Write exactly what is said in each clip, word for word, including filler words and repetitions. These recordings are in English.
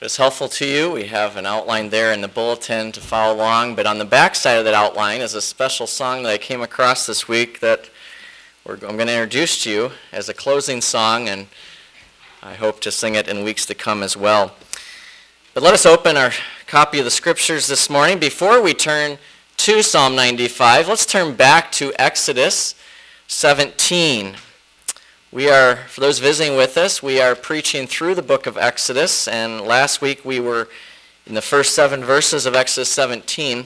If it's helpful to you, we have an outline there in the bulletin to follow along. But on the back side of that outline is a special song that I came across this week that we're, I'm going to introduce to you as a closing song, and I hope to sing it in weeks to come as well. But let us open our copy of the Scriptures this morning. Before we turn to Psalm ninety-five, let's turn back to Exodus seventeen. We are, for those visiting with us, we are preaching through the book of Exodus, and last week we were in the first seven verses of Exodus seventeen,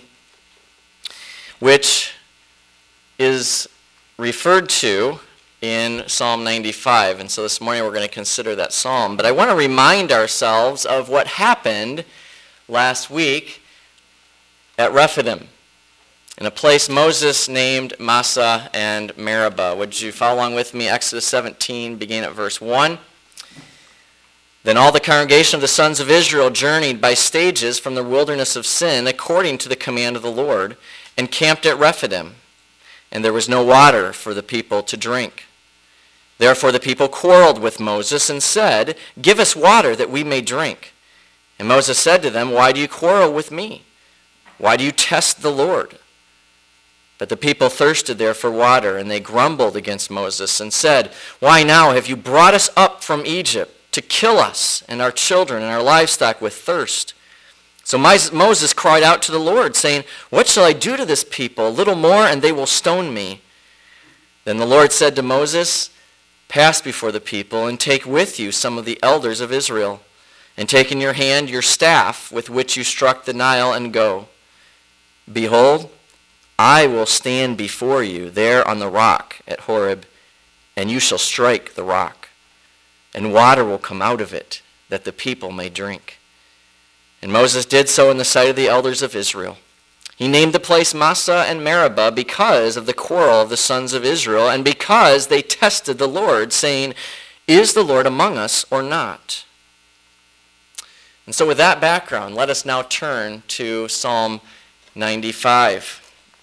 which is referred to in Psalm ninety-five. And so this morning we're going to consider that psalm. But I want to remind ourselves of what happened last week at Rephidim, in a place Moses named Massah and Meribah. Would you follow along with me? Exodus seventeen, beginning at verse one. Then all the congregation of the sons of Israel journeyed by stages from the wilderness of Sin, according to the command of the Lord, and camped at Rephidim. And there was no water for the people to drink. Therefore the people quarreled with Moses and said, "Give us water that we may drink." And Moses said to them, "Why do you quarrel with me? Why do you test the Lord?" But the people thirsted there for water, and they grumbled against Moses and said, "Why now have you brought us up from Egypt to kill us and our children and our livestock with thirst?" So Moses cried out to the Lord, saying, "What shall I do to this people? A little more, and they will stone me." Then the Lord said to Moses, "Pass before the people, and take with you some of the elders of Israel, and take in your hand your staff with which you struck the Nile, and go. Behold, I will stand before you there on the rock at Horeb, and you shall strike the rock, and water will come out of it, that the people may drink." And Moses did so in the sight of the elders of Israel. He named the place Massah and Meribah because of the quarrel of the sons of Israel, and because they tested the Lord, saying, "Is the Lord among us or not?" And so with that background, let us now turn to Psalm ninety-five.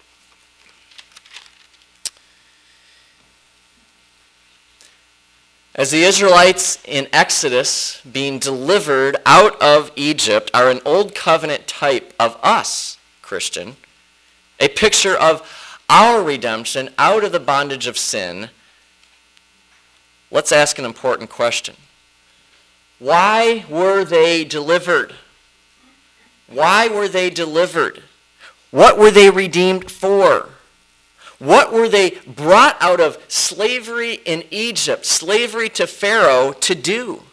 As the Israelites in Exodus, being delivered out of Egypt, are an old covenant type of us, Christian, a picture of our redemption out of the bondage of sin, let's ask an important question. Why were they delivered? Why were they delivered? What were they redeemed for? What were they brought out of slavery in Egypt, slavery to Pharaoh, to do?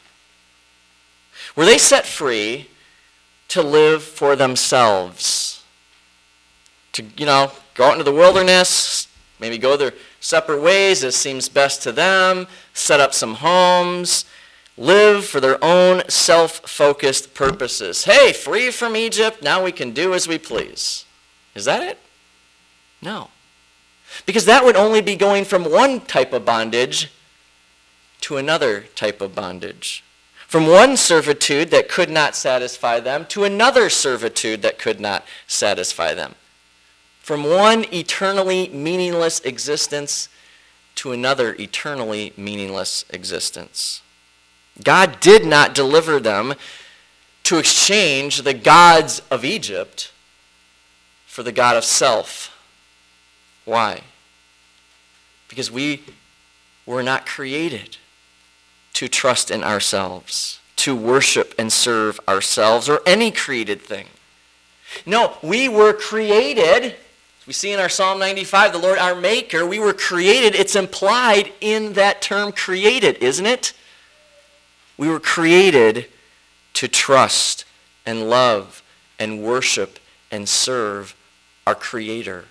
Were they set free to live for themselves? To, you know, go out into the wilderness, maybe go their separate ways as seems best to them, set up some homes, live for their own self-focused purposes. Hey, free from Egypt, now we can do as we please. Is that it? No. Because that would only be going from one type of bondage to another type of bondage. From one servitude that could not satisfy them to another servitude that could not satisfy them. From one eternally meaningless existence to another eternally meaningless existence. God did not deliver them to exchange the gods of Egypt for the God of self. Why? Because we were not created to trust in ourselves, to worship and serve ourselves or any created thing. No, we were created, as we see in our Psalm ninety-five, the Lord our Maker, we were created. It's implied in that term created, isn't it? We were created to trust and love and worship and serve our Creator.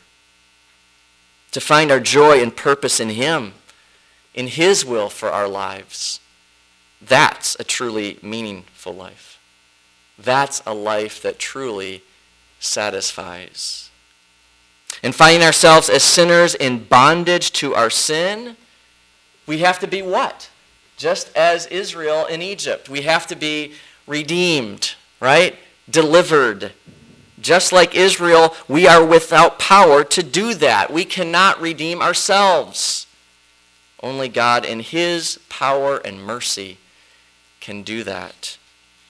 To find our joy and purpose in Him, in His will for our lives. That's a truly meaningful life. That's a life that truly satisfies. And finding ourselves as sinners in bondage to our sin, we have to be what? Just as Israel in Egypt. We have to be redeemed, right? Delivered. Just like Israel, we are without power to do that. We cannot redeem ourselves. Only God in His power and mercy can do that.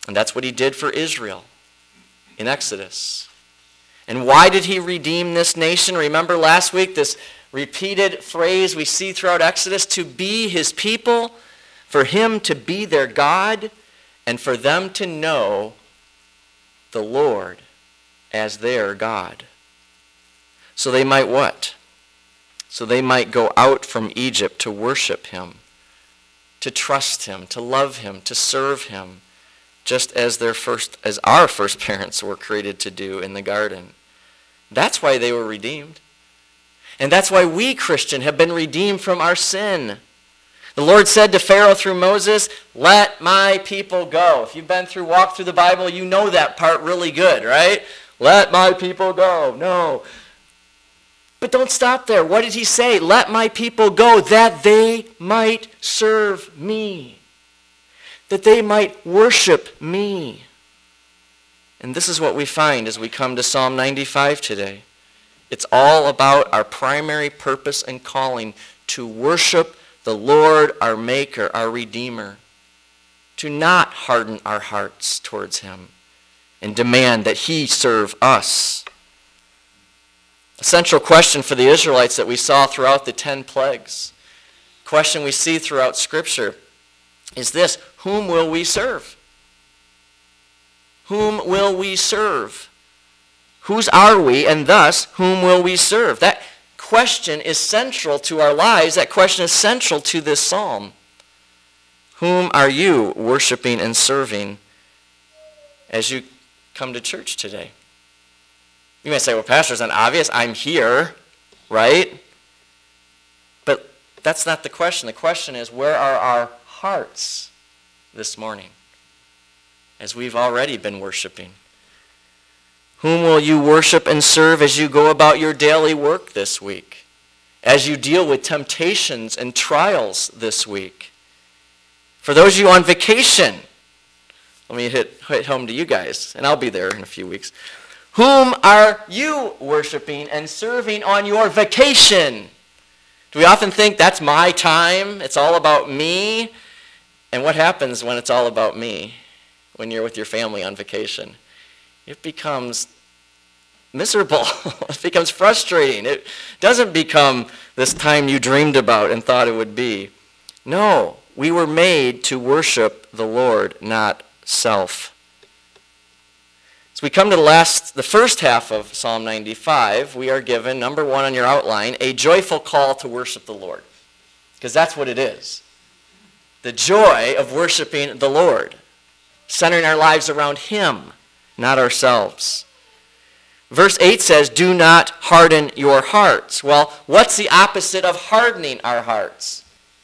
And that's what he did for Israel in Exodus. And why did he redeem this nation? Remember last week this repeated phrase we see throughout Exodus, to be his people, for him to be their God, and for them to know the Lord as their God. So they might what? So they might go out from Egypt to worship him, to trust him, to love him, to serve him, just as their first, as our first parents were created to do in the garden. That's why they were redeemed. And that's why we, Christian, have been redeemed from our sin. The Lord said to Pharaoh through Moses, let my people go. If you've been through, walked through the Bible, you know that part really good, right? Let my people go. No. But don't stop there. What did he say? Let my people go that they might serve me. That they might worship me. And this is what we find as we come to Psalm ninety-five today. It's all about our primary purpose and calling, to worship the Lord, our Maker, our Redeemer. To not harden our hearts towards him and demand that he serve us. A central question for the Israelites that we saw throughout the ten plagues, question we see throughout Scripture, is this: whom will we serve? Whom will we serve? Whose are we, and thus, whom will we serve? That question is central to our lives. That question is central to this psalm. Whom are you worshiping and serving as you come to church today? You may say, well, Pastor, it's not obvious. I'm here, right? But that's not the question. The question is, where are our hearts this morning as we've already been worshiping? Whom will you worship and serve as you go about your daily work this week? As you deal with temptations and trials this week? For those of you on vacation, let me hit, hit home to you guys, and I'll be there in a few weeks. Whom are you worshiping and serving on your vacation? Do we often think that's my time? It's all about me? And what happens when it's all about me? When you're with your family on vacation? It becomes miserable. It becomes frustrating. It doesn't become this time you dreamed about and thought it would be. No, we were made to worship the Lord, not self. As we come to the last, the first half of Psalm ninety-five, we are given, number one on your outline, a joyful call to worship the Lord. Because that's what it is. The joy of worshiping the Lord. Centering our lives around him, not ourselves. Verse eight says, do not harden your hearts. Well, what's the opposite of hardening our hearts?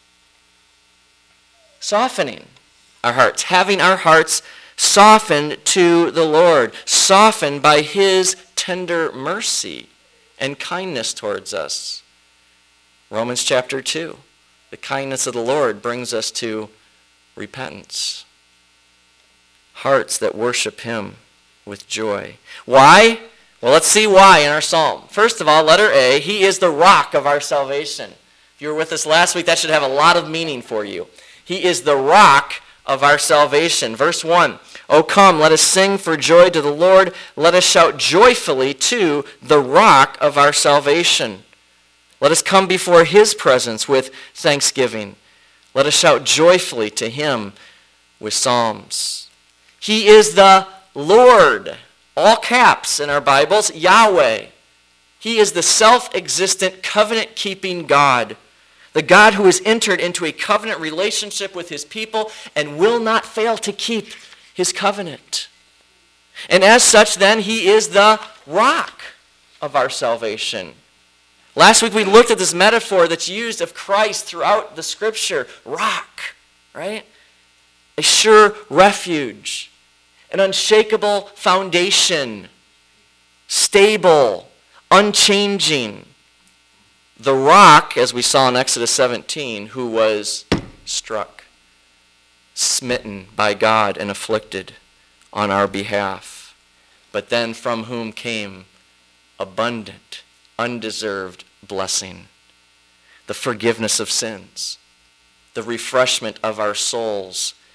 Softening our hearts. Having our hearts softened to the Lord. Softened by his tender mercy and kindness towards us. Romans chapter two. The kindness of the Lord brings us to repentance. Hearts that worship him with joy. Why? Well, let's see why in our psalm. First of all, letter A, he is the rock of our salvation. If you were with us last week, that should have a lot of meaning for you. He is the rock of our salvation. Verse one, O come, let us sing for joy to the Lord. Let us shout joyfully to the rock of our salvation. Let us come before his presence with thanksgiving. Let us shout joyfully to him with psalms. He is the Lord, all caps in our Bibles, Yahweh. He is the self-existent, covenant-keeping God, the God who has entered into a covenant relationship with his people and will not fail to keep his covenant. And as such, then, he is the rock of our salvation. Last week we looked at this metaphor that's used of Christ throughout the Scripture. Rock, right? A sure refuge. An unshakable foundation, stable, unchanging. The rock, as we saw in Exodus seventeen, who was struck, smitten by God and afflicted on our behalf, but then from whom came abundant, undeserved blessing, the forgiveness of sins, the refreshment of our souls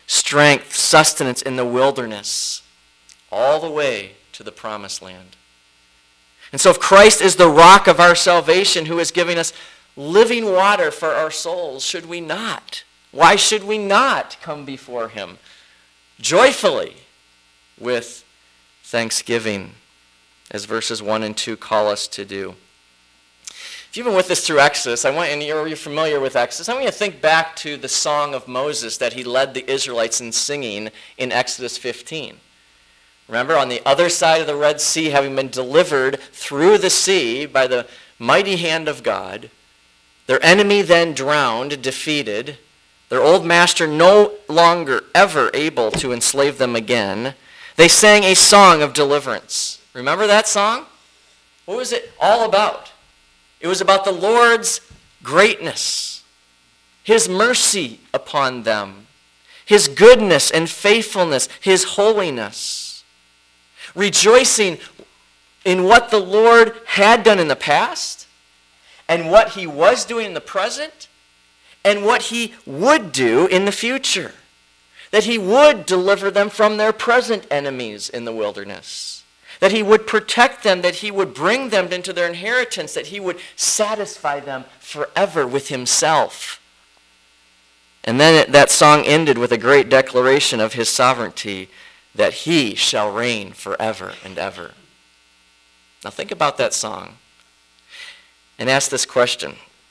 strength, sustenance in the wilderness, all the way to the promised land. And so if Christ is the rock of our salvation who is giving us living water for our souls, should we not? Why should we not come before him joyfully with thanksgiving, as verses one and two call us to do? If you've been with us through Exodus, I want, and you're familiar with Exodus, I want you to think back to the song of Moses that he led the Israelites in singing in Exodus fifteen. Remember, on the other side of the Red Sea, having been delivered through the sea by the mighty hand of God, their enemy then drowned, defeated, their old master no longer ever able to enslave them again, they sang a song of deliverance. Remember that song? What was it all about? It was about the Lord's greatness, his mercy upon them, his goodness and faithfulness, his holiness. Rejoicing in what the Lord had done in the past, and what he was doing in the present, and what he would do in the future. That he would deliver them from their present enemies in the wilderness. That he would protect them, that he would bring them into their inheritance, that he would satisfy them forever with himself. And then it, that song ended with a great declaration of his sovereignty, that he shall reign forever and ever. Now think about that song and ask this question.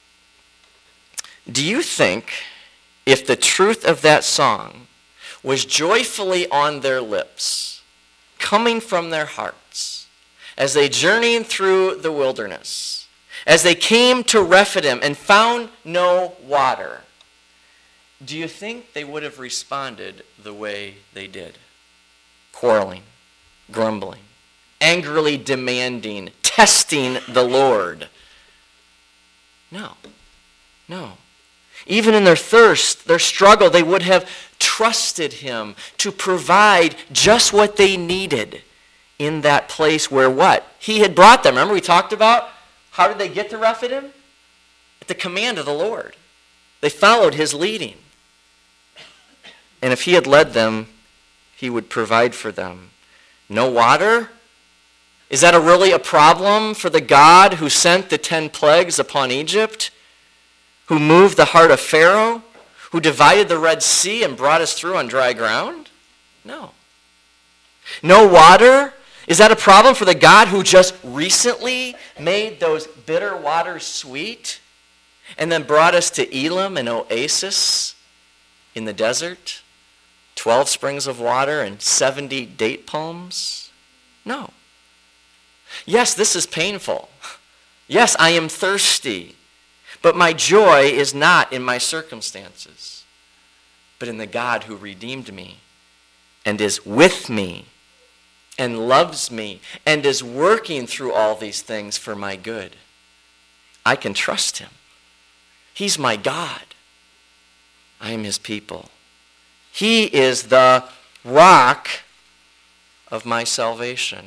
Do you think if the truth of that song was joyfully on their lips, coming from their hearts, as they journeyed through the wilderness, as they came to Rephidim and found no water, do you think they would have responded the way they did? Quarreling, grumbling, angrily demanding, testing the Lord. No, no. Even in their thirst, their struggle, they would have trusted him to provide just what they needed in that place where what? He had brought them. Remember we talked about how did they get to Rephidim? At the command of the Lord. They followed his leading. And if he had led them, he would provide for them. No water? Is that a really a problem for the God who sent the ten plagues upon Egypt? Who moved the heart of Pharaoh? Who divided the Red Sea and brought us through on dry ground? No. No water? Is that a problem for the God who just recently made those bitter waters sweet and then brought us to Elim, an oasis in the desert? Twelve springs of water and seventy date palms? No. Yes, this is painful. Yes, I am thirsty. But my joy is not in my circumstances, but in the God who redeemed me and is with me and loves me and is working through all these things for my good. I can trust him. He's my God. I am his people. He is the rock of my salvation.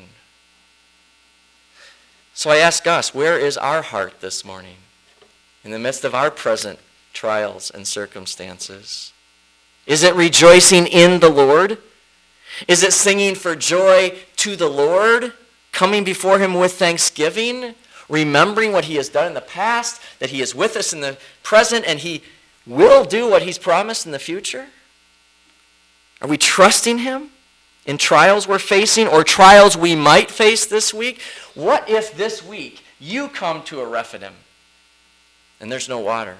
So I ask us, where is our heart this morning? In the midst of our present trials and circumstances? Is it rejoicing in the Lord? Is it singing for joy to the Lord? Coming before him with thanksgiving? Remembering what he has done in the past, that he is with us in the present, and he will do what he's promised in the future? Are we trusting him in trials we're facing or trials we might face this week? What if this week you come to a Rephidim and there's no water?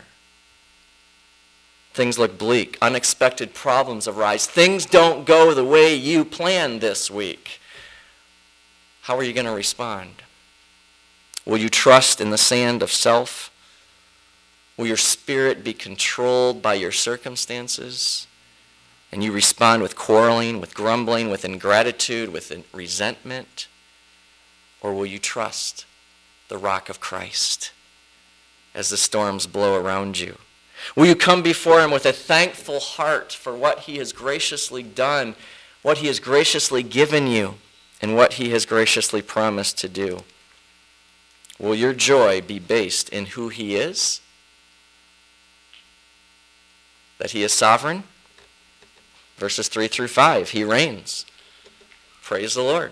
Things look bleak. Unexpected problems arise. Things don't go the way you planned this week. How are you going to respond? Will you trust in the sand of self? Will your spirit be controlled by your circumstances? And you respond with quarreling, with grumbling, with ingratitude, with resentment? Or will you trust the rock of Christ as the storms blow around you? Will you come before him with a thankful heart for what he has graciously done, what he has graciously given you, and what he has graciously promised to do? Will your joy be based in who he is? That he is sovereign? Verses three through five, he reigns. Praise the Lord.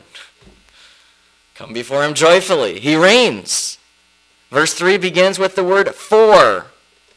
Come before him joyfully. He reigns. Verse three begins with the word for.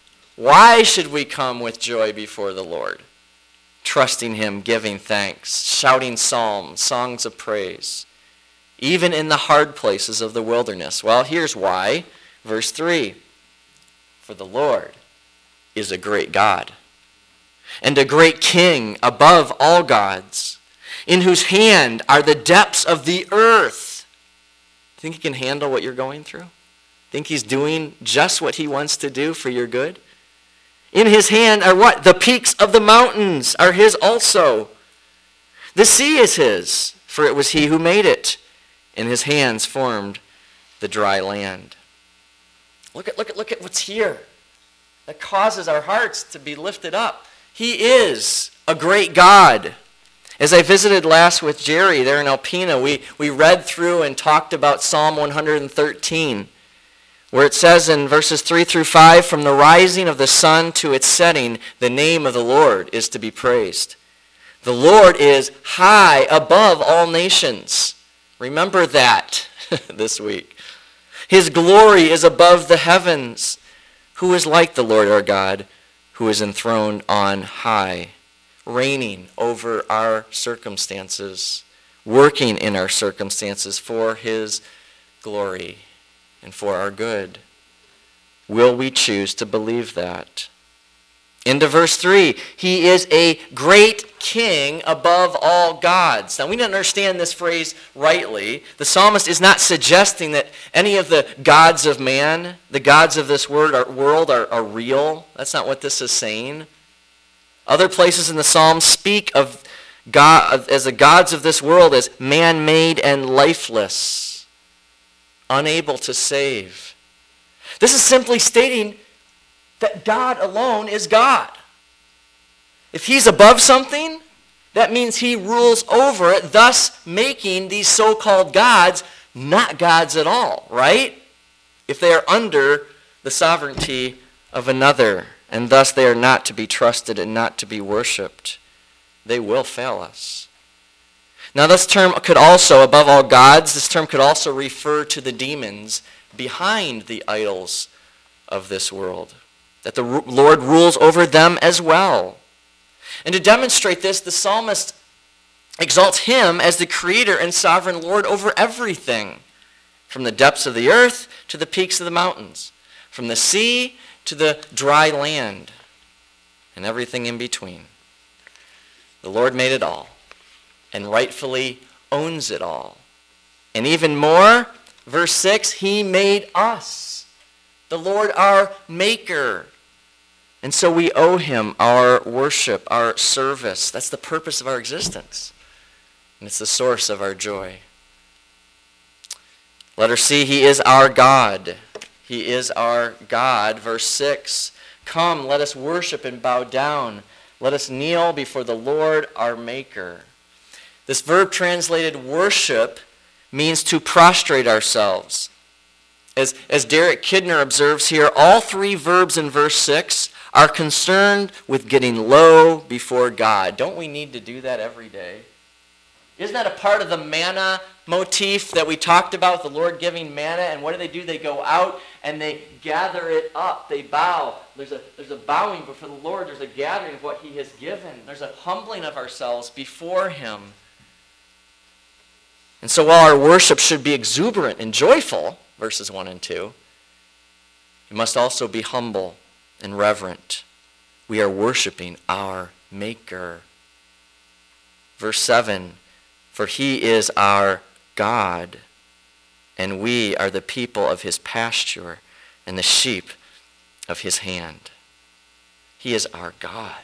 Why should we come with joy before the Lord? Trusting him, giving thanks, shouting psalms, songs of praise, even in the hard places of the wilderness. Well, here's why. Verse three, for the Lord is a great God, and a great king above all gods, in whose hand are the depths of the earth. Think he can handle what you're going through? Think he's doing just what he wants to do for your good? In his hand are what? The peaks of the mountains are his also. The sea is his, for it was he who made it, and his hands formed the dry land. Look at, look at, look at what's here. That causes our hearts to be lifted up. He is a great God. As I visited last with Jerry there in Alpena, we, we read through and talked about Psalm one hundred thirteen, where it says in verses three through five, from the rising of the sun to its setting, the name of the Lord is to be praised. The Lord is high above all nations. Remember that this week. His glory is above the heavens. Who is like the Lord our God, who is enthroned on high, reigning over our circumstances, working in our circumstances for his glory and for our good? Will we choose to believe that? Into verse three, he is a great king above all gods. Now we don't understand this phrase rightly. The psalmist is not suggesting that any of the gods of man, the gods of this world are, world are, are real. That's not what this is saying. Other places in the Psalms speak of God as the gods of this world as man-made and lifeless, unable to save. This is simply stating that God alone is God. If he's above something, that means he rules over it, thus making these so-called gods not gods at all, right? If they are under the sovereignty of another, and thus they are not to be trusted and not to be worshipped, they will fail us. Now this term could also, above all gods, this term could also refer to the demons behind the idols of this world, that the Lord rules over them as well. And to demonstrate this, the psalmist exalts him as the creator and sovereign Lord over everything, from the depths of the earth to the peaks of the mountains, from the sea to the dry land, and everything in between. The Lord made it all, and rightfully owns it all. And even more, verse six, he made us, the Lord our maker. And so we owe him our worship, our service. That's the purpose of our existence. And it's the source of our joy. Letter C, he is our God. He is our God. Verse six, come, let us worship and bow down. Let us kneel before the Lord our Maker. This verb translated worship means to prostrate ourselves. As, as Derek Kidner observes here, all three verbs in verse six are concerned with getting low before God. Don't we need to do that every day? Isn't that a part of the manna motif that we talked about, the Lord giving manna? And what do they do? They go out and they gather it up. They bow. There's a, there's a bowing before the Lord. There's a gathering of what he has given. There's a humbling of ourselves before him. And so while our worship should be exuberant and joyful, verses one and two, it must also be humble and reverent. We are worshiping our Maker. Verse seven, for he is our God, and we are the people of his pasture and the sheep of his hand. He is our God.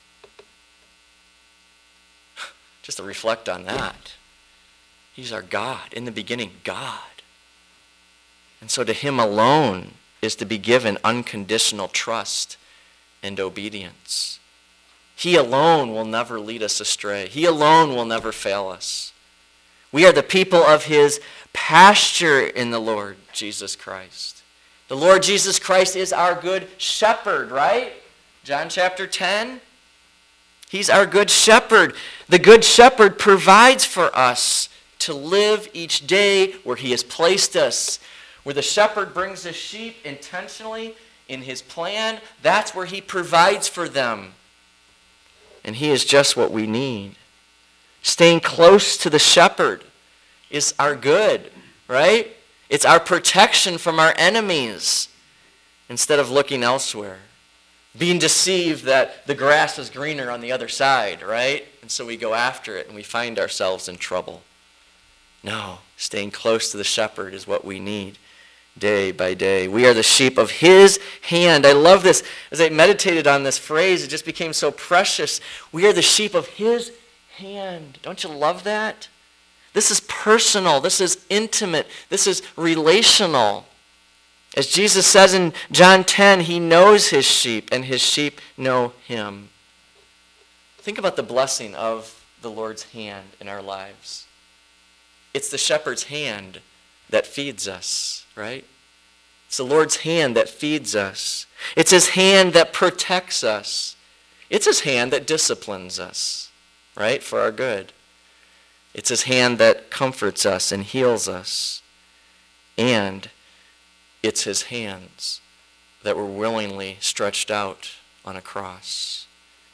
Just to reflect on that. He's our God. In the beginning, God. And so to him alone is to be given unconditional trust and obedience. He alone will never lead us astray. He alone will never fail us. We are the people of his pasture in the Lord Jesus Christ. The Lord Jesus Christ is our good shepherd, right? John chapter ten. He's our good shepherd. The good shepherd provides for us to live each day where he has placed us. Where the shepherd brings the sheep intentionally in his plan, that's where he provides for them. And he is just what we need. Staying close to the shepherd is our good, right? It's our protection from our enemies instead of looking elsewhere. Being deceived that the grass is greener on the other side, right? And so we go after it and we find ourselves in trouble. No, staying close to the shepherd is what we need day by day. We are the sheep of his hand. I love this. As I meditated on this phrase, it just became so precious. We are the sheep of his hand. Don't you love that? This is personal. This is intimate. This is relational. As Jesus says in John ten, he knows his sheep and his sheep know him. Think about the blessing of the Lord's hand in our lives. It's the shepherd's hand that feeds us, right? It's the Lord's hand that feeds us. It's his hand that protects us. It's his hand that disciplines us, right, for our good. It's his hand that comforts us and heals us. And it's his hands that were willingly stretched out on a cross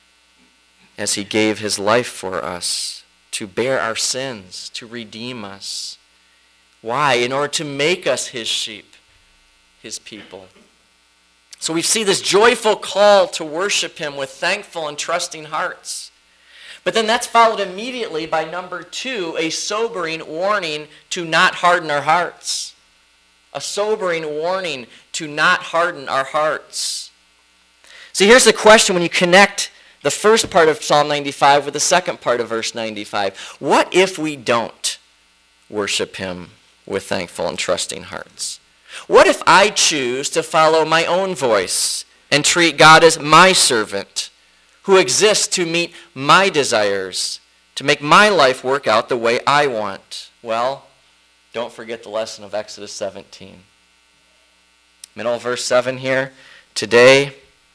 as he gave his life for us to bear our sins, to redeem us. Why? In order to make us his sheep, his people. So we see this joyful call to worship him with thankful and trusting hearts. But then that's followed immediately by number two, a sobering warning to not harden our hearts. A sobering warning to not harden our hearts. So here's the question when you connect the first part of Psalm ninety-five with the second part of verse ninety-five. What if we don't worship him with thankful and trusting hearts? What if I choose to follow my own voice and treat God as my servant who exists to meet my desires, to make my life work out the way I want? Well, don't forget the lesson of Exodus seventeen. Middle of verse seven here. Today,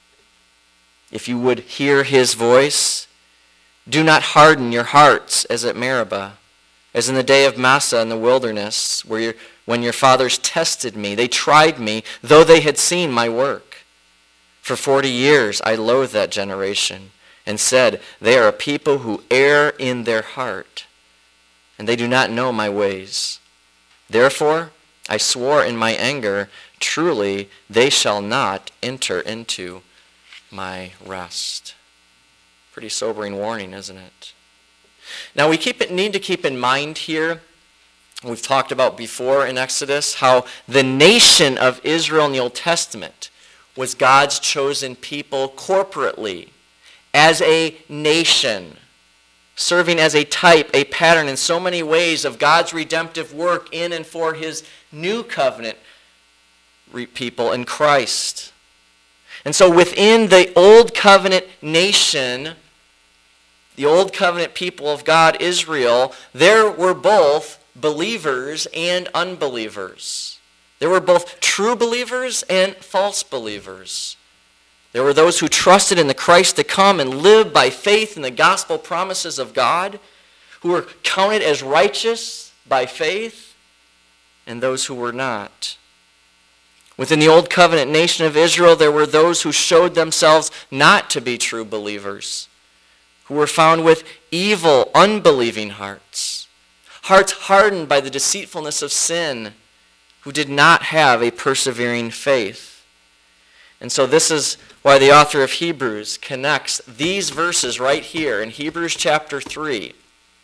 if you would hear his voice, do not harden your hearts as at Meribah, as in the day of Massah in the wilderness, where your, when your fathers tested me. They tried me, though they had seen my work. For forty years I loathed that generation and said, they are a people who err in their heart, and they do not know my ways. Therefore, I swore in my anger, truly they shall not enter into my rest. Pretty sobering warning, isn't it? Now we keep it, need to keep in mind here, we've talked about before in Exodus, how the nation of Israel in the Old Testament was God's chosen people corporately, as a nation, serving as a type, a pattern in so many ways of God's redemptive work in and for his new covenant people in Christ. And so within the old covenant nation, the old covenant people of God, Israel, there were both believers and unbelievers. There were both true believers and false believers. There were those who trusted in the Christ to come and lived by faith in the gospel promises of God, who were counted as righteous by faith, and those who were not. Within the old covenant nation of Israel, there were those who showed themselves not to be true believers, who were found with evil, unbelieving hearts, hearts hardened by the deceitfulness of sin, who did not have a persevering faith. And so this is why the author of Hebrews connects these verses right here in Hebrews chapter three,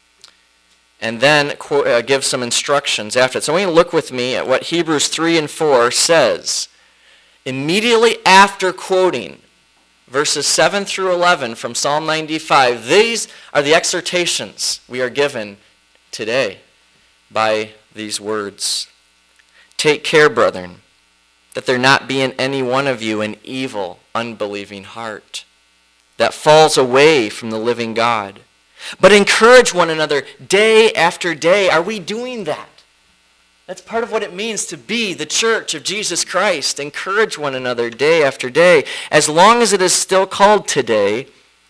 and then uh, gives some instructions after it. So I want you to look with me at what Hebrews three and four says. Immediately after quoting verses seven through eleven from Psalm ninety-five, these are the exhortations we are given today by these words. Take care, brethren, that there not be in any one of you an evil, unbelieving heart that falls away from the living God. But encourage one another day after day. Are we doing that? That's part of what it means to be the church of Jesus Christ. Encourage one another day after day. As long as it is still called today,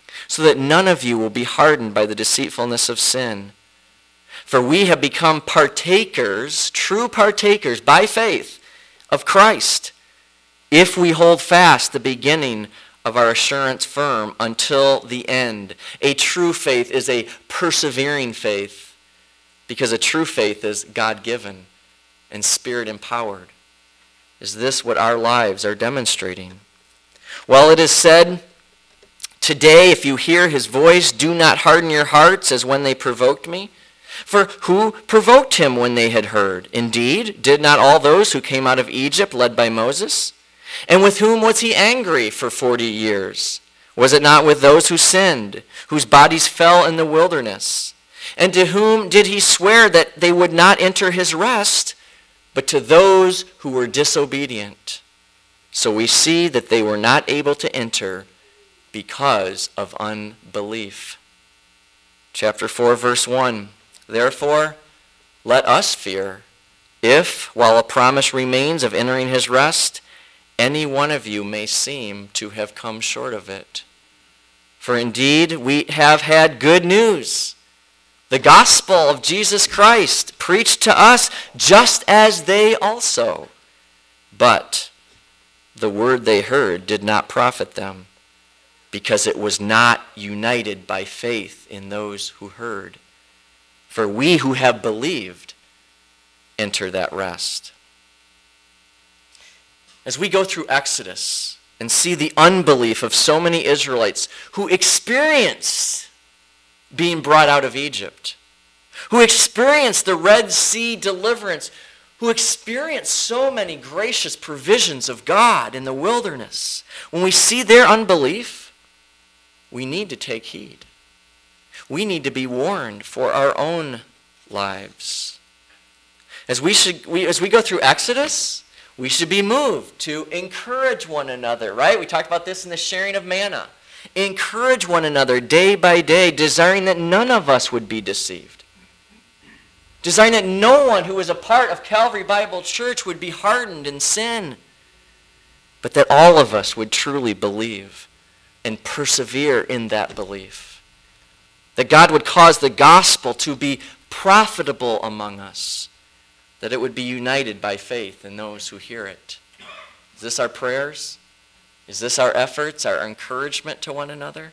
so that none of you will be hardened by the deceitfulness of sin. For we have become partakers, true partakers, by faith of Christ, if we hold fast the beginning of our assurance firm until the end. A true faith is a persevering faith, because a true faith is God-given and Spirit-empowered. Is this what our lives are demonstrating? Well, it is said, today, if you hear his voice, do not harden your hearts as when they provoked me. For who provoked him when they had heard? Indeed, did not all those who came out of Egypt led by Moses? And with whom was he angry for forty years? Was it not with those who sinned, whose bodies fell in the wilderness? And to whom did he swear that they would not enter his rest, but to those who were disobedient? So we see that they were not able to enter because of unbelief. Chapter four, verse one. Therefore, let us fear, if, while a promise remains of entering his rest, any one of you may seem to have come short of it. For indeed, we have had good news, the gospel of Jesus Christ, preached to us just as they also. But the word they heard did not profit them, because it was not united by faith in those who heard. For we who have believed enter that rest. As we go through Exodus and see the unbelief of so many Israelites who experienced being brought out of Egypt, who experienced the Red Sea deliverance, who experienced so many gracious provisions of God in the wilderness, when we see their unbelief, we need to take heed. We need to be warned for our own lives. As we should, we, as we go through Exodus, we should be moved to encourage one another, right? We talked about this in the sharing of manna. Encourage one another day by day, desiring that none of us would be deceived. Desiring that no one who is a part of Calvary Bible Church would be hardened in sin, but that all of us would truly believe and persevere in that belief. That God would cause the gospel to be profitable among us. That it would be united by faith in those who hear it. Is this our prayers? Is this our efforts, our encouragement to one another?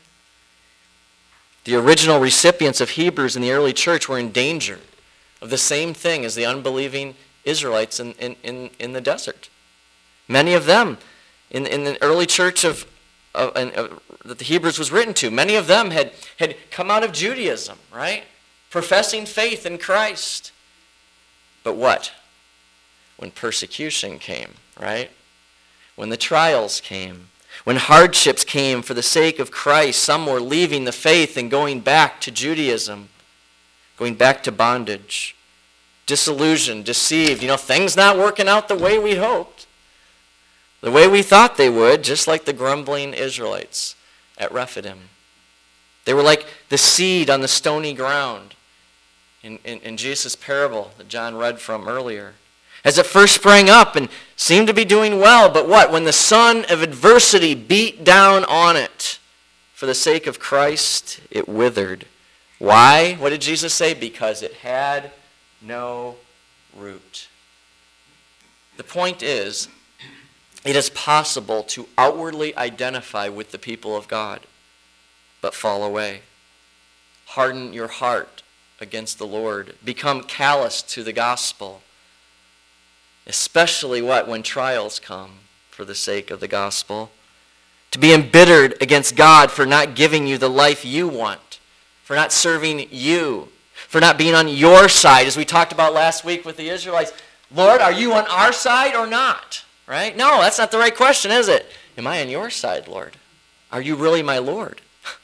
The original recipients of Hebrews in the early church were in danger of the same thing as the unbelieving Israelites in, in, in, in the desert. Many of them in, in the early church of, of, of that the Hebrews was written to, many of them had, had come out of Judaism, right? Professing faith in Christ. But what? When persecution came, right? When the trials came, when hardships came for the sake of Christ, some were leaving the faith and going back to Judaism, going back to bondage, disillusioned, deceived, you know, things not working out the way we hoped, the way we thought they would, just like the grumbling Israelites at Rephidim. They were like the seed on the stony ground in, in, in Jesus' parable that John read from earlier. As it first sprang up and seemed to be doing well, but what? When the sun of adversity beat down on it for the sake of Christ, it withered. Why? What did Jesus say? Because it had no root. The point is, it is possible to outwardly identify with the people of God, but fall away. Harden your heart against the Lord. Become callous to the gospel. Especially what? When trials come for the sake of the gospel. To be embittered against God for not giving you the life you want. For not serving you. For not being on your side. As we talked about last week with the Israelites. Lord, are you on our side or not? Right? No, that's not the right question, is it? Am I on your side, Lord? Are you really my Lord?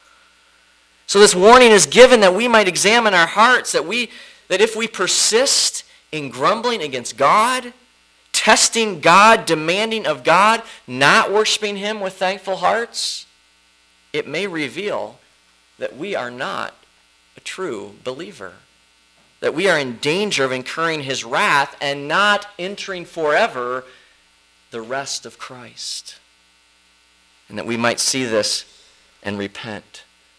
So this warning is given that we might examine our hearts, that we that if we persist in grumbling against God, testing God, demanding of God, not worshiping him with thankful hearts, it may reveal that we are not a true believer. That we are in danger of incurring his wrath and not entering forever the rest of Christ. And that we might see this and repent.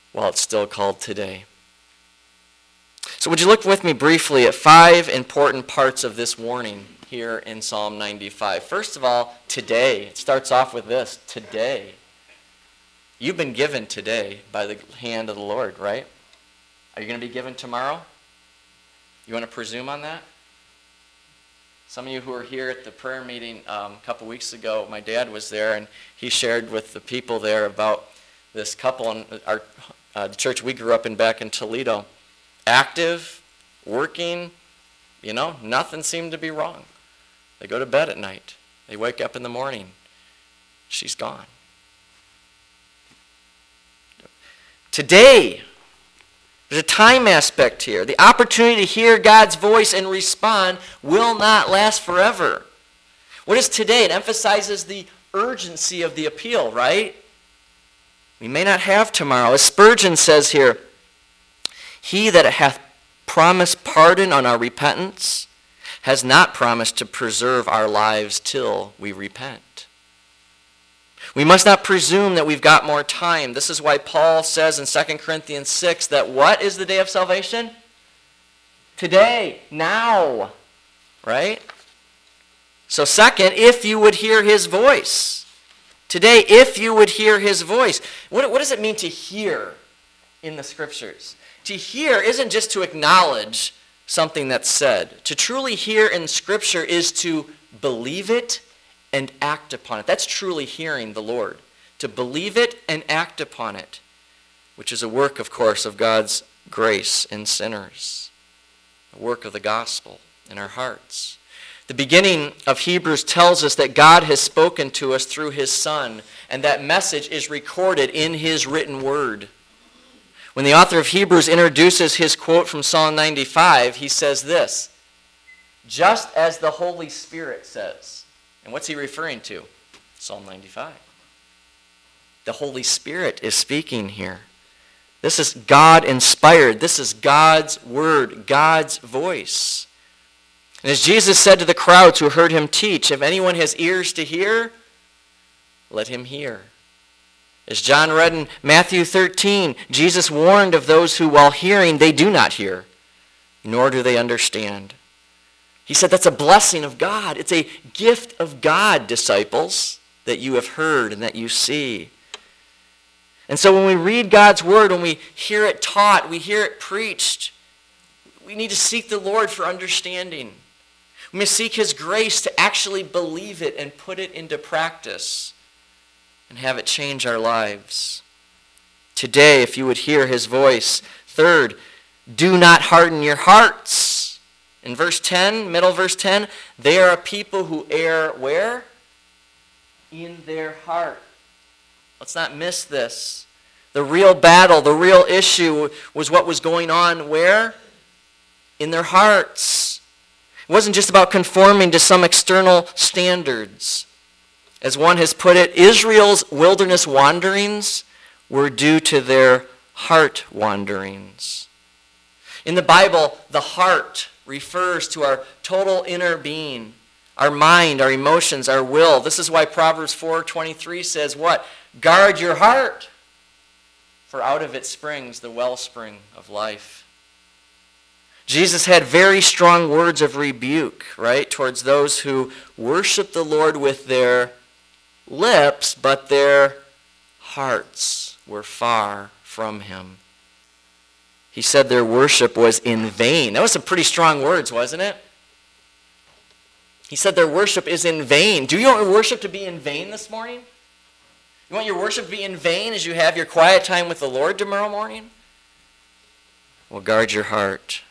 while it's still called today. So would you look with me briefly at five important parts of this warning here in Psalm ninety-five. First of all, today. It starts off with this, today. You've been given today by the hand of the Lord, right? Are you going to be given tomorrow? You want to presume on that? Some of you who were here at the prayer meeting um, a couple weeks ago, my dad was there, and he shared with the people there about this couple in our uh, the church we grew up in back in Toledo. Active, working, you know, nothing seemed to be wrong. They go to bed at night. They wake up in the morning. She's gone. Today, there's a time aspect here. The opportunity to hear God's voice and respond will not last forever. What is today? It emphasizes the urgency of the appeal, right? We may not have tomorrow. As Spurgeon says here, he that hath promised pardon on our repentance has not promised to preserve our lives till we repent. We must not presume that we've got more time. This is why Paul says in Second Corinthians six that what is the day of salvation? Today, now, right? So second, if you would hear his voice. Today, if you would hear his voice. What, what does it mean to hear in the Scriptures? To hear isn't just to acknowledge something that's said. To truly hear in Scripture is to believe it and act upon it. That's truly hearing the Lord. To believe it and act upon it, which is a work, of course, of God's grace in sinners. A work of the gospel in our hearts. The beginning of Hebrews tells us that God has spoken to us through his Son, and that message is recorded in his written word. When the author of Hebrews introduces his quote from Psalm ninety-five, he says this, just as the Holy Spirit says. And what's he referring to? Psalm ninety-five. The Holy Spirit is speaking here. This is God-inspired. This is God's word, God's voice. And as Jesus said to the crowds who heard him teach, if anyone has ears to hear, let him hear. As John read in Matthew thirteen, Jesus warned of those who, while hearing, they do not hear, nor do they understand. He said that's a blessing of God. It's a gift of God, disciples, that you have heard and that you see. And so when we read God's word, when we hear it taught, we hear it preached, we need to seek the Lord for understanding. We must seek his grace to actually believe it and put it into practice and have it change our lives. Today, if you would hear his voice. Third, do not harden your hearts. In verse ten, middle verse ten, they are a people who err where? In their heart. Let's not miss this. The real battle, the real issue was what was going on where? In their hearts. It wasn't just about conforming to some external standards. As one has put it, Israel's wilderness wanderings were due to their heart wanderings. In the Bible, the heart refers to our total inner being, our mind, our emotions, our will. This is why Proverbs four twenty-three says what? Guard your heart, for out of it springs the wellspring of life. Jesus had very strong words of rebuke, right, towards those who worship the Lord with their lips, but their hearts were far from him. He said their worship was in vain. That was some pretty strong words, wasn't it? He said their worship is in vain. Do you want your worship to be in vain this morning? You want your worship to be in vain as you have your quiet time with the Lord tomorrow morning? Well, guard your heart.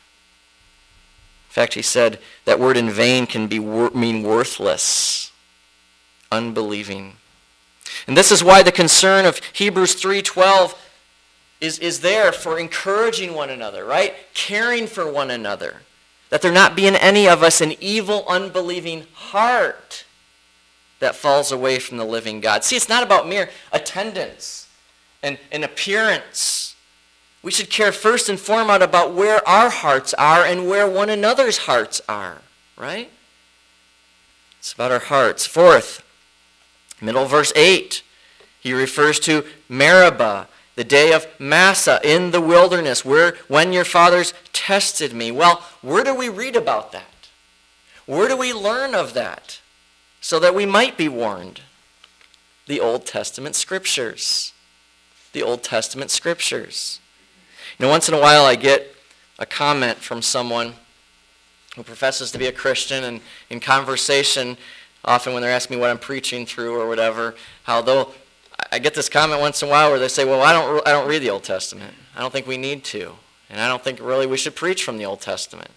In fact, he said that word in vain can be wor- mean worthless, unbelieving. And this is why the concern of Hebrews three twelve is, is there for encouraging one another, right? Caring for one another. That there not be in any of us an evil, unbelieving heart that falls away from the living God. See, it's not about mere attendance and, and appearance. We should care first and foremost about where our hearts are and where one another's hearts are, right? It's about our hearts. Fourth, middle verse eight, he refers to Meribah. The day of Massa in the wilderness, where when your fathers tested me. Well, where do we read about that? Where do we learn of that so that we might be warned? The Old Testament Scriptures. The Old Testament Scriptures. You know, once in a while I get a comment from someone who professes to be a Christian, and in conversation, often when they're asking me what I'm preaching through or whatever, how they'll, I get this comment once in a while where they say, well, I don't, I don't read the Old Testament. I don't think we need to. And I don't think really we should preach from the Old Testament.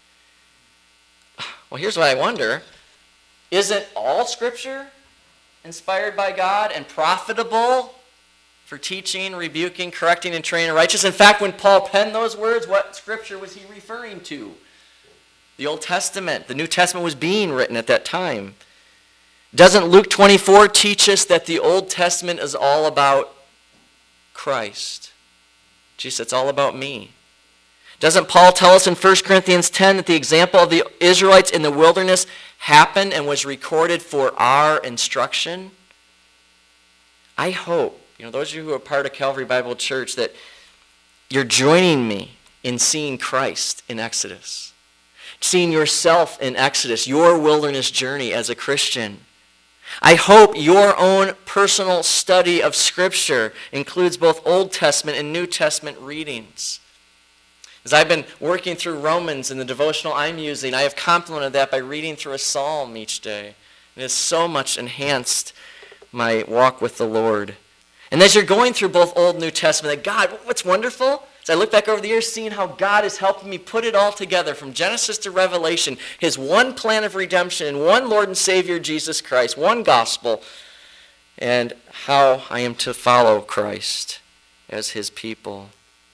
Well, here's what I wonder. Isn't all Scripture inspired by God and profitable for teaching, rebuking, correcting, and training in righteousness? In fact, when Paul penned those words, what Scripture was he referring to? The Old Testament. The New Testament was being written at that time. Doesn't Luke twenty-four teach us that the Old Testament is all about Christ? Jesus, it's all about me. Doesn't Paul tell us in First Corinthians ten that the example of the Israelites in the wilderness happened and was recorded for our instruction? I hope, you know, those of you who are part of Calvary Bible Church, that you're joining me in seeing Christ in Exodus. Seeing yourself in Exodus, your wilderness journey as a Christian. I hope your own personal study of Scripture includes both Old Testament and New Testament readings. As I've been working through Romans in the devotional I'm using, I have complemented that by reading through a psalm each day. It has so much enhanced my walk with the Lord. And as you're going through both Old and New Testament, that God, what's wonderful, as I look back over the years, seeing how God is helping me put it all together from Genesis to Revelation, his one plan of redemption and one Lord and Savior, Jesus Christ, one gospel, and how I am to follow Christ as his people.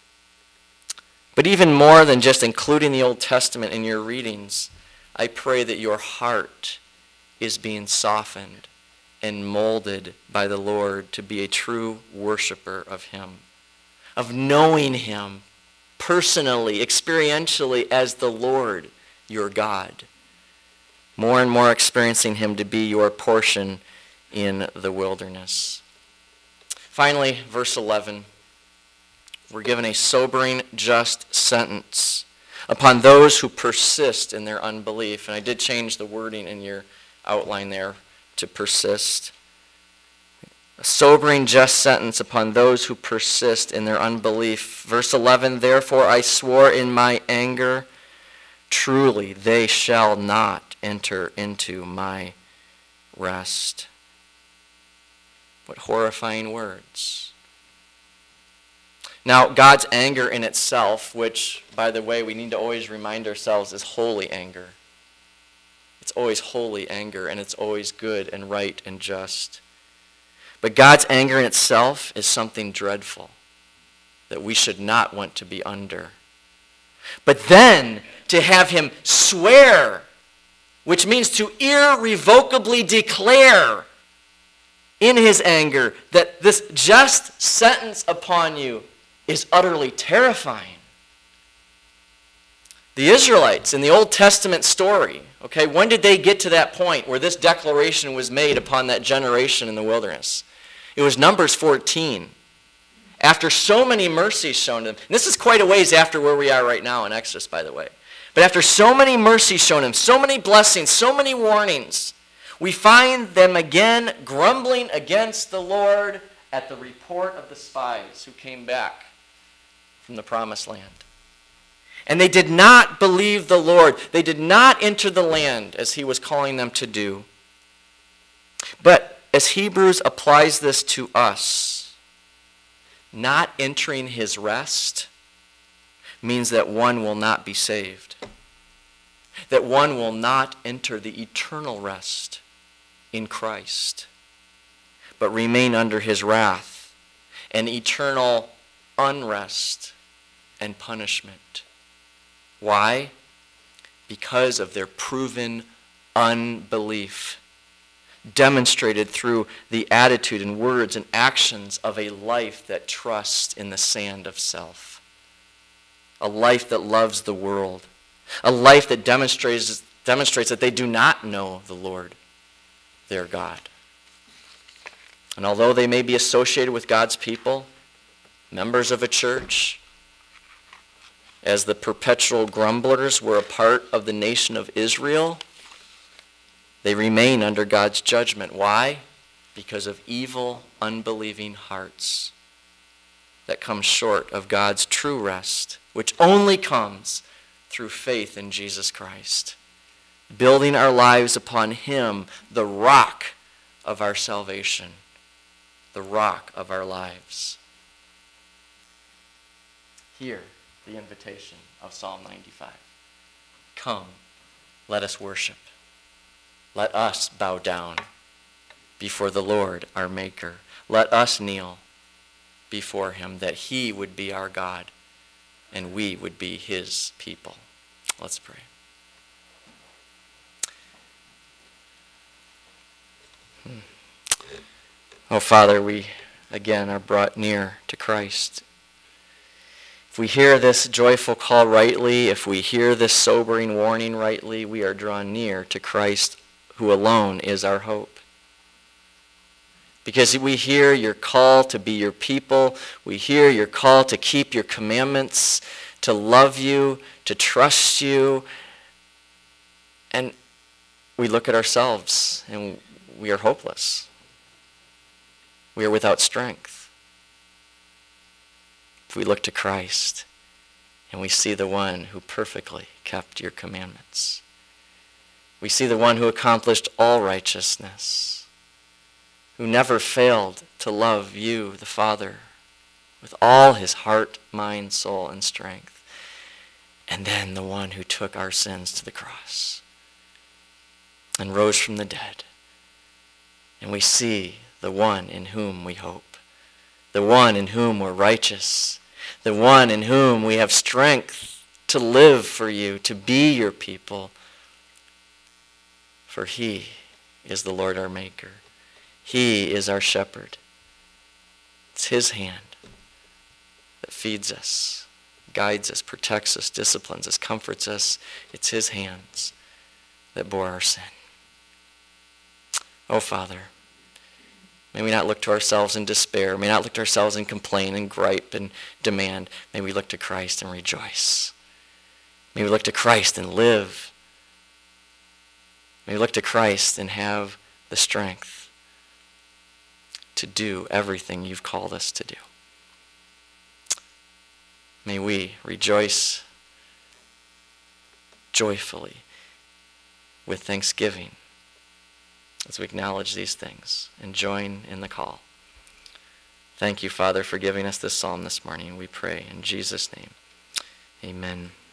But even more than just including the Old Testament in your readings, I pray that your heart is being softened and molded by the Lord to be a true worshiper of him, of knowing him personally, experientially as the Lord, your God. More and more experiencing him to be your portion in the wilderness. Finally, verse eleven. We're given a sobering, just sentence upon those who persist in their unbelief. And I did change the wording in your outline there to persist. A sobering, just sentence upon those who persist in their unbelief. Verse eleven, therefore I swore in my anger, truly they shall not enter into my rest. What horrifying words. Now, God's anger in itself, which, by the way, we need to always remind ourselves is holy anger. It's always holy anger, and it's always good and right and just. But God's anger in itself is something dreadful that we should not want to be under. But then, to have him swear, which means to irrevocably declare in his anger that this just sentence upon you is utterly terrifying. The Israelites in the Old Testament story, okay, when did they get to that point where this declaration was made upon that generation in the wilderness? It was Numbers fourteen. After so many mercies shown to them, and this is quite a ways after where we are right now in Exodus, by the way. But after so many mercies shown them, so many blessings, so many warnings, we find them again grumbling against the Lord at the report of the spies who came back from the promised land. And they did not believe the Lord. They did not enter the land as he was calling them to do. But as Hebrews applies this to us, not entering his rest means that one will not be saved. That one will not enter the eternal rest in Christ, but remain under his wrath and eternal unrest and punishment. Why? Because of their proven unbelief, demonstrated through the attitude and words and actions of a life that trusts in the sand of self. A life that loves the world. A life that demonstrates, demonstrates that they do not know the Lord, their God. And although they may be associated with God's people, members of a church, as the perpetual grumblers were a part of the nation of Israel, they remain under God's judgment. Why? Because of evil, unbelieving hearts that come short of God's true rest, which only comes through faith in Jesus Christ, building our lives upon him, the rock of our salvation, the rock of our lives. Hear the invitation of Psalm ninety-five. Come, let us worship. Let us bow down before the Lord our Maker. Let us kneel before him, that he would be our God and we would be his people. Let's pray. Hmm. Oh, Father, we again are brought near to Christ. If we hear this joyful call rightly, if we hear this sobering warning rightly, we are drawn near to Christ, who alone is our hope. Because we hear your call to be your people, we hear your call to keep your commandments, to love you, to trust you, and we look at ourselves and we are hopeless. We are without strength. If we look to Christ and we see the one who perfectly kept your commandments, we see the one who accomplished all righteousness, who never failed to love you, the Father, with all his heart, mind, soul, and strength. And then the one who took our sins to the cross and rose from the dead. And we see the one in whom we hope, the one in whom we're righteous, the one in whom we have strength to live for you, to be your people. For he is the Lord our Maker. He is our shepherd. It's his hand that feeds us, guides us, protects us, disciplines us, comforts us. It's his hands that bore our sin. Oh, Father, may we not look to ourselves in despair. May we not look to ourselves and complain and gripe and demand. May we look to Christ and rejoice. May we look to Christ and live. May we look to Christ and have the strength to do everything you've called us to do. May we rejoice joyfully with thanksgiving as we acknowledge these things and join in the call. Thank you, Father, for giving us this psalm this morning. We pray in Jesus' name. Amen.